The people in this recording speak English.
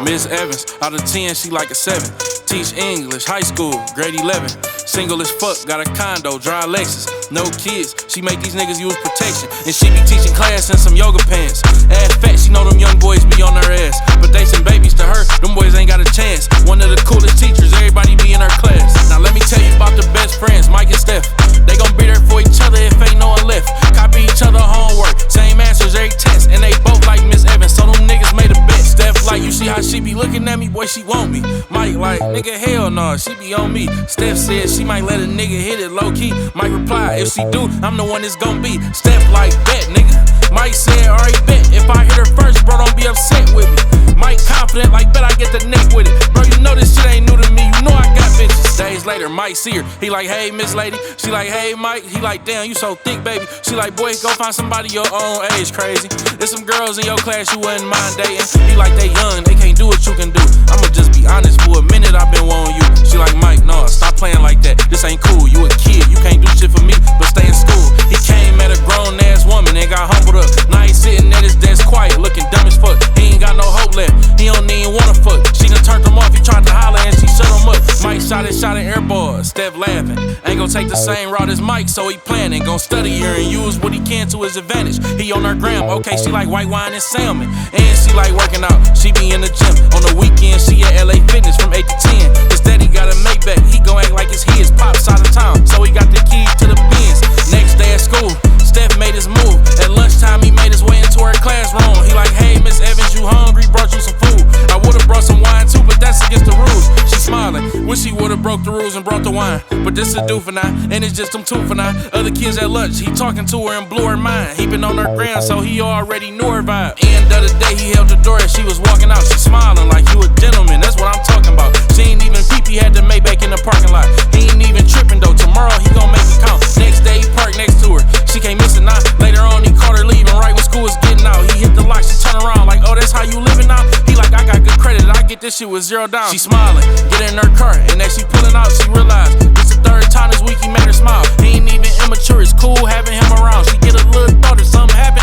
Miss Evans, out of 10, she like a 7. Teach English, high school, grade 11. Single as fuck, got a condo, drive Lexus. No kids, she make these niggas use protection. And she be teaching class in some yoga pants. Ass fat, she know them young boys be on her ass. But they send babies to her, them boys ain't got a chance. One of the coolest teachers, everybody be in her class. Now let me tell you about the best friends, Mike and Steph. They gon' be there for each other if ain't no one left. Copy each other homework, same answers every test. And they both like Miss Evans, so them niggas made a bet. Steph like, you see how she be looking at me? Boy, she want me. Mike like, nigga, hell no, she be on me. Steph said she might let a nigga hit it low key. Mike reply, if she do, I'm the one that's gon' be. Steph like, bet, nigga. Mike said, alright, bet. If I hit her first, bro, don't be upset with me. Mike confident, like, bet I get the neck with it. Bro, you know this shit ain't new to me. You know I got bitches. Days later, Mike see her. He like, hey, Miss Lady. She like, hey, Mike. He like, damn, you so thick, baby. She like, boy, go find somebody your own age, crazy. There's some girls in your class you wouldn't mind dating. He like, they young, they can't do what you can do. I'ma just be honest, for a minute I've been wanting you. She like, Mike, no, stop playing like that. This ain't cool. You a kid, you can't do shit for me, but stay in school. He came at a grown ass woman and got humbled up. Now he sitting at his desk quiet, looking dumb as fuck. He ain't got no hope left. He don't even wanna fuck. She done turned him off. He tried to holler and she shut him up. Mike shot an air ball. Steph laughing. Ain't gon' take the same route as Mike, so he planning. Gon' study her and use what he can to his advantage. He on her gram. Okay, she like white wine and salmon, and she like working out. She be in the gym on the weekend. She at LA Fitness from 8 to 10. His daddy got a Maybach. He gon' act like it's his. Pops out of town, so he got the keys to the Benz. Next day at school, Steph made his move. At lunchtime, he made his way into her classroom. He like, hey, Miss Evans, you hungry? Brought you some food. I would've brought some wine too, but that's against the rules. She smiling, wish he would've broke the rules and brought the wine. But this a do for now, and it's just them two for now. Other kids at lunch, he talking to her and blew her mind. He been on her gram, so he already knew her vibe. End of the day, he held the door as she was walking out. She smiling like, you a gentleman, that's what I'm talking about. She ain't even peep, he had the Maybach in the parking lot. He ain't even tripping though, tomorrow he gon' make it count. Next day, he parked next to her, she can't miss it now. Later on, he caught her leaving right when school was getting out. He hit the lock, she turned around like, oh, that's how you living now? He like, I got good credit, I get this shit with $0 down. She smiling, get in her car, and as she pulling out, she realized this the third time this week he made her smile. He ain't even immature, it's cool having him around. She get a little thought if something happened,